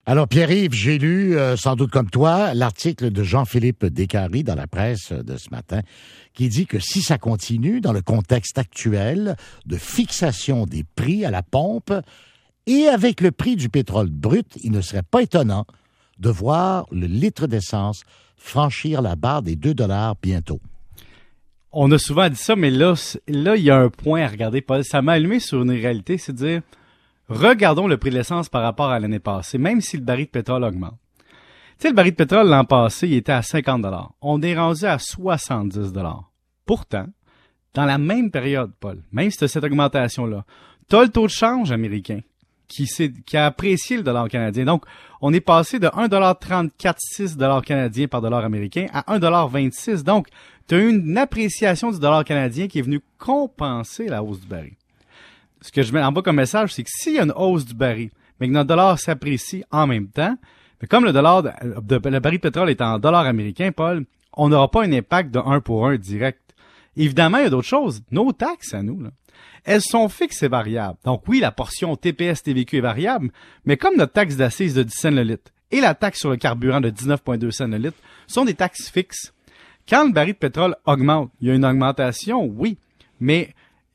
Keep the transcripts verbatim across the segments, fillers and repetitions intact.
Alors, Pierre-Yves, j'ai lu, euh, sans doute comme toi, l'article de Jean-Philippe Descaries dans la presse de ce matin, qui dit que si ça continue dans le contexte actuel de fixation des prix à la pompe et avec le prix du pétrole brut, il ne serait pas étonnant de voir le litre d'essence franchir la barre des deux dollars bientôt. On a souvent dit ça, mais là, là, il y a un point à regarder, Paul. Ça m'a allumé sur une réalité, c'est de dire, regardons le prix de l'essence par rapport à l'année passée, même si le baril de pétrole augmente. Tu sais, le baril de pétrole l'an passé, il était à cinquante dollars. On est rendu à soixante-dix dollars. Pourtant, dans la même période, Paul, même si tu as cette augmentation-là, tu as le taux de change américain qui, s'est, qui a apprécié le dollar canadien. Donc, on est passé de un dollar trente-quatre virgule six dollars canadiens par dollar américain à un dollar vingt-six. Donc, tu as eu une appréciation du dollar canadien qui est venue compenser la hausse du baril. Ce que je mets en bas comme message, c'est que s'il y a une hausse du baril, mais que notre dollar s'apprécie en même temps, mais comme le dollar, de, de, le baril de pétrole est en dollars américains, Paul, on n'aura pas un impact de un pour un direct. Évidemment, il y a d'autres choses. Nos taxes à nous, là, elles sont fixes et variables. Donc oui, la portion T P S T V Q est variable, mais comme notre taxe d'assises de dix cents le litre et la taxe sur le carburant de dix-neuf virgule deux cents le litre sont des taxes fixes. Quand le baril de pétrole augmente, il y a une augmentation, oui, mais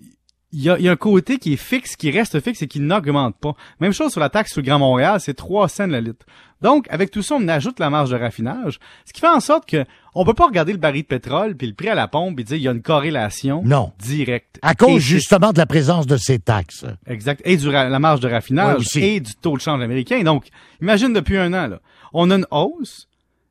il y a, il y a un côté qui est fixe, qui reste fixe et qui n'augmente pas. Même chose sur la taxe sur le Grand Montréal, c'est trois cents le litre. Donc, avec tout ça, on ajoute la marge de raffinage, ce qui fait en sorte que on peut pas regarder le baril de pétrole puis le prix à la pompe et dire il y a une corrélation non. directe. À cause et justement de la présence de ces taxes. Exact. Et du la marge de raffinage ouais, et du taux de change américain. Donc, imagine depuis un an, là, on a une hausse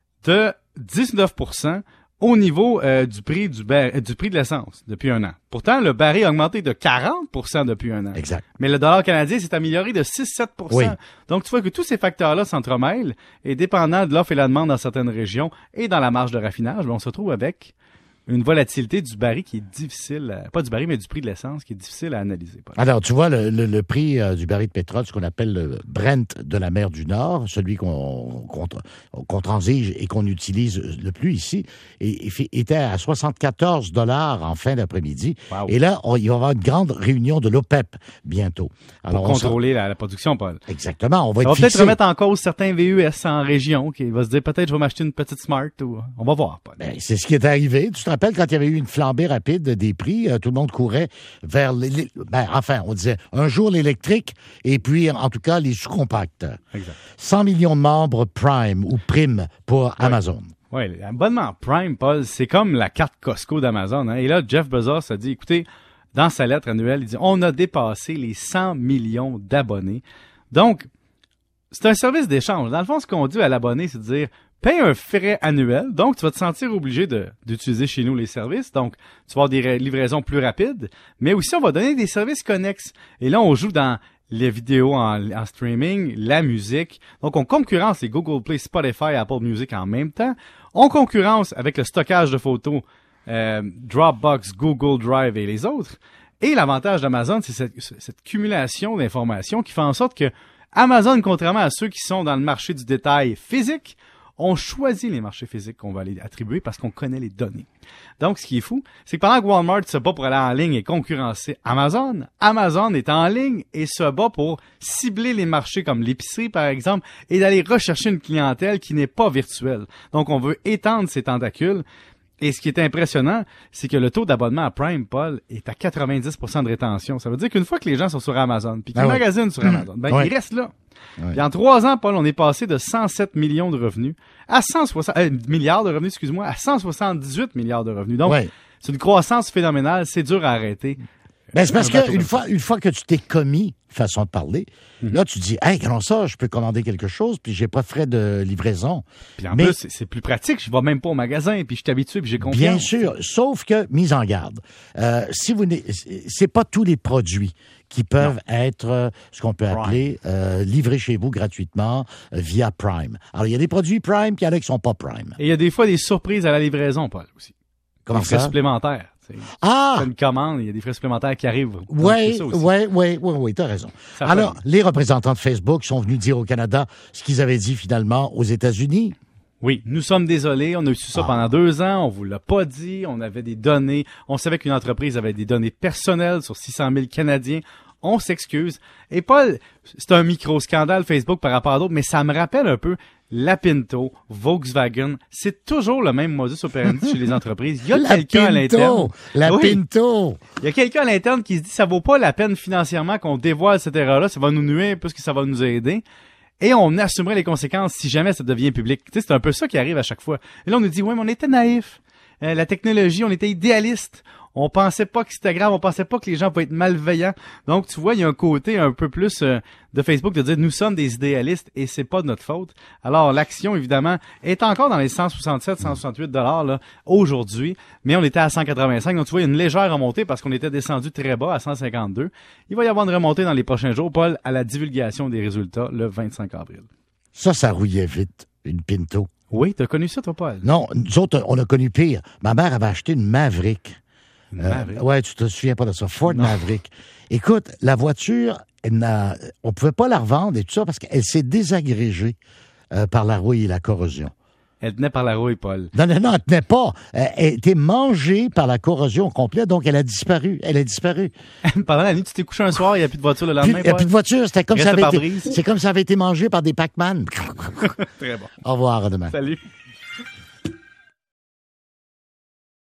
de dix-neuf pour cent au niveau euh, du prix du, bar- du prix de l'essence depuis un an. Pourtant, le baril a augmenté de quarante pour cent depuis un an. Exact. Mais le dollar canadien s'est amélioré de six à sept pour cent. Oui. Donc, tu vois que tous ces facteurs-là s'entremêlent et dépendant de l'offre et la demande dans certaines régions et dans la marge de raffinage, on se retrouve avec une volatilité du baril qui est difficile, à, pas du baril, mais du prix de l'essence qui est difficile à analyser. Paul. Alors, tu vois, le, le, le prix euh, du baril de pétrole, ce qu'on appelle le Brent de la mer du Nord, celui qu'on, qu'on, qu'on transige et qu'on utilise le plus ici, et, et, était à soixante-quatorze dollars en fin d'après-midi. Wow. Et là, on, il va y avoir une grande réunion de l'OPEP bientôt. Alors, pour contrôler sera... la, la production, Paul. Exactement. On va, Ça être va peut-être fixé. remettre en cause certains V U S en région, qui va se dire peut-être je vais m'acheter une petite Smart ou on va voir, Paul. Ben, c'est ce qui est arrivé. Tu te rappelles quand il y avait eu une flambée rapide des prix, euh, tout le monde courait vers les, les, ben, enfin, on disait un jour l'électrique et puis en tout cas les sous-compacts. Exact. cent millions de membres Prime ou Prime pour oui. Amazon. Oui, l'abonnement Prime, Paul, c'est comme la carte Costco d'Amazon. Hein. Et là, Jeff Bezos a dit, écoutez, dans sa lettre annuelle, il dit, on a dépassé les cent millions d'abonnés. Donc, c'est un service d'échange. Dans le fond, ce qu'on dit à l'abonné, c'est de dire, paye un frais annuel, donc tu vas te sentir obligé de, d'utiliser chez nous les services. Donc, tu vas avoir des livraisons plus rapides, mais aussi on va donner des services connexes. Et là, on joue dans les vidéos en, en streaming, la musique. Donc, on concurrence les Google Play, Spotify, Apple Music en même temps. On concurrence avec le stockage de photos, euh, Dropbox, Google Drive et les autres. Et l'avantage d'Amazon, c'est cette, cette cumulation d'informations qui fait en sorte que Amazon, contrairement à ceux qui sont dans le marché du détail physique, on choisit les marchés physiques qu'on va les attribuer parce qu'on connaît les données. Donc, ce qui est fou, c'est que pendant que Walmart se bat pour aller en ligne et concurrencer Amazon, Amazon est en ligne et se bat pour cibler les marchés comme l'épicerie, par exemple, et d'aller rechercher une clientèle qui n'est pas virtuelle. Donc, on veut étendre ses tentacules. Et ce qui est impressionnant, c'est que le taux d'abonnement à Prime, Paul, est à quatre-vingt-dix pour cent de rétention. Ça veut dire qu'une fois que les gens sont sur Amazon, puis qu'ils ah oui. magasinent sur Amazon, ben oui. ils restent là. Oui. Puis en trois ans, Paul, on est passé de cent sept millions de revenus à cent soixante euh, milliards de revenus, excuse-moi, à cent soixante-dix-huit milliards de revenus. Donc, oui. c'est une croissance phénoménale. C'est dur à arrêter. Ben, c'est parce qu'une fois, une fois que tu t'es commis, façon de parler, mm-hmm. là, tu te dis, hey, comment ça, je peux commander quelque chose, puis j'ai pas de frais de livraison. Puis en Mais, plus, c'est, c'est plus pratique. Je vais même pas au magasin, puis je suis habitué, puis j'ai confiance. Bien sûr, sauf que, mise en garde, euh, si vous c'est pas tous les produits qui peuvent non. être euh, ce qu'on peut Prime. appeler euh, livrés chez vous gratuitement euh, via Prime. Alors, il y a des produits Prime, puis il y en a qui sont pas Prime. Et il y a des fois des surprises à la livraison, Paul, aussi. Comment des frais ça? supplémentaires. C'est, ah! c'est une commande, il y a des frais supplémentaires qui arrivent. Oui, oui, oui, oui, oui, t'as raison. Ça Alors, fait... les représentants de Facebook sont venus dire au Canada ce qu'ils avaient dit finalement aux États-Unis. Oui, nous sommes désolés, on a eu ça ah. pendant deux ans, on vous l'a pas dit, on avait des données, on savait qu'une entreprise avait des données personnelles sur six cent mille Canadiens. On s'excuse. Et Paul, c'est un micro-scandale Facebook par rapport à d'autres, mais ça me rappelle un peu la Pinto, Volkswagen. C'est toujours le même modus operandi chez les entreprises. Il y a la quelqu'un à Pinto, l'interne. La Oui. Pinto! Il y a quelqu'un à l'interne qui se dit ça vaut pas la peine financièrement qu'on dévoile cette erreur-là, ça va nous nuire plus que ça va nous aider. Et on assumerait les conséquences si jamais ça devient public. Tu sais, c'est un peu ça qui arrive à chaque fois. Et là, on nous dit, oui, mais on était naïfs. Euh, la technologie, on était idéalistes. On pensait pas que c'était grave, on pensait pas que les gens pouvaient être malveillants. Donc, tu vois, il y a un côté un peu plus euh, de Facebook de dire nous sommes des idéalistes et c'est pas de notre faute. Alors, l'action, évidemment, est encore dans les cent soixante-sept, cent soixante-huit dollars là aujourd'hui, mais on était à cent quatre-vingt-cinq. Donc, tu vois, il y a une légère remontée parce qu'on était descendu très bas à cent cinquante-deux. Il va y avoir une remontée dans les prochains jours, Paul, à la divulgation des résultats le vingt-cinq avril. Ça, ça rouillait vite, une Pinto. Oui, t'as connu ça, toi, Paul? Non, nous autres, on a connu pire. Ma mère avait acheté une Maverick. Une Maverick? Euh, ouais, tu te souviens pas de ça. Ford non. Maverick. Écoute, la voiture, elle n'a, on pouvait pas la revendre et tout ça parce qu'elle s'est désagrégée euh, par la rouille et la corrosion. Elle tenait par la rouille, Paul. Non, non, non, elle tenait pas. Euh, elle était mangée par la corrosion complète, donc elle a disparu. Elle a disparu. Pendant la nuit, tu t'es couché un soir, il n'y a plus de voiture le Puis, lendemain, il n'y a Paul? plus de voiture. C'était comme ça Reste avait par été, brise. c'est comme ça avait été mangé par des Pac-Man. Très bon. Au revoir, à demain. Salut.